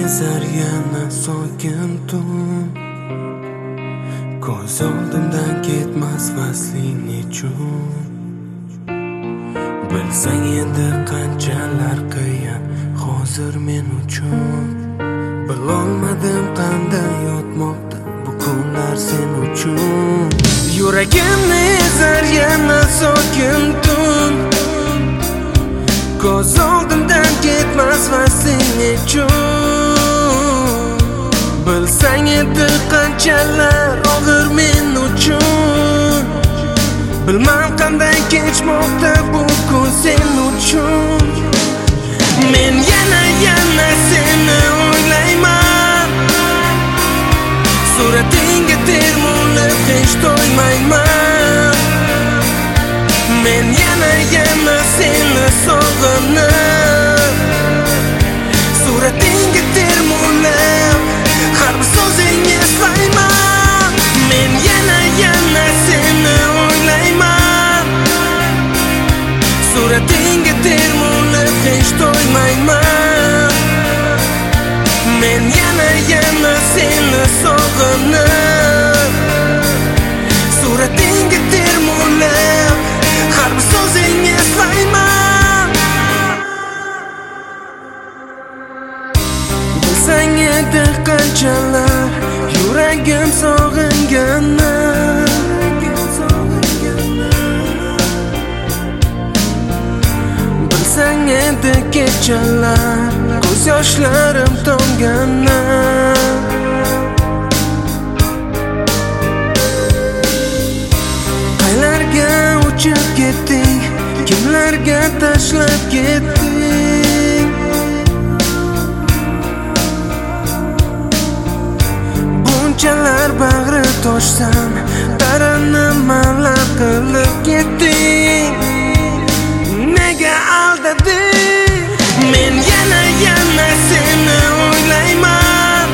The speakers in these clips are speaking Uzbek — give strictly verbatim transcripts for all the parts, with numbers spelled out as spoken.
ezar yana sokin tun. Ko'z oldimdan ketmas fasling nechun. Bilsang endi qanchalar qiyin hozir men uchun. Bilolmadim qanday yotmoqda bu kunlar sen uchun. Yuragimni ezar yana sokin tun. Ko'z oldimdan ketmas fasling nechun. Bilsang endi qanchalar og'ir men uchun. Bilmam qanday kechmoqda bu kun sen uchun. Men yana yana seni o'ylayman. Suratingga termulib hech to'ymayman. Men yana yana seni sog'inib. Suratingga termulib har bir so'zingni eslayman. Men yana yana seni o'ylayman. Suratingga termulib hech to'ymayman. Men yana yana seni sog'inib. Suratingga termulib har bir so'zingni eslayman. Bilsang edi qanchalar yuragim sog'inganini. Bilsang edi kechalar ko'z yoshlarim tomganini. Qaylarga uchib ketding, kimlarga tashlab ketding. Bunchalar bag'ri toshsam tarannimalar qilib ketding. Nega aldading? Men yana yana seni o'ylayman.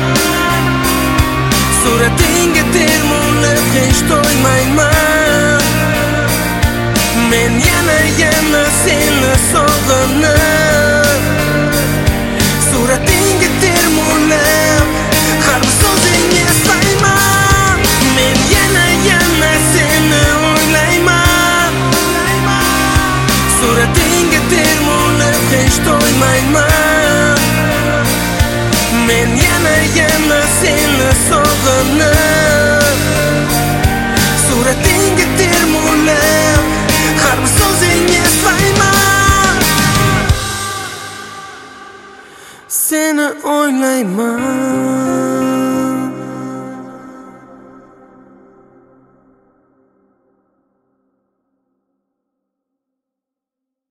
Suratingga termulib hech to'ymayman. Men yana yana seni sog'inib. Suratingga termulib har bir so'zingni eslayman. Men yana yana seni o'ylayman. Suratingga termulib hech to'ymayman. Men yana yana seni sog'inib. Suratingga termulib har bir so'zingni eslayman. Seni o'ylayman.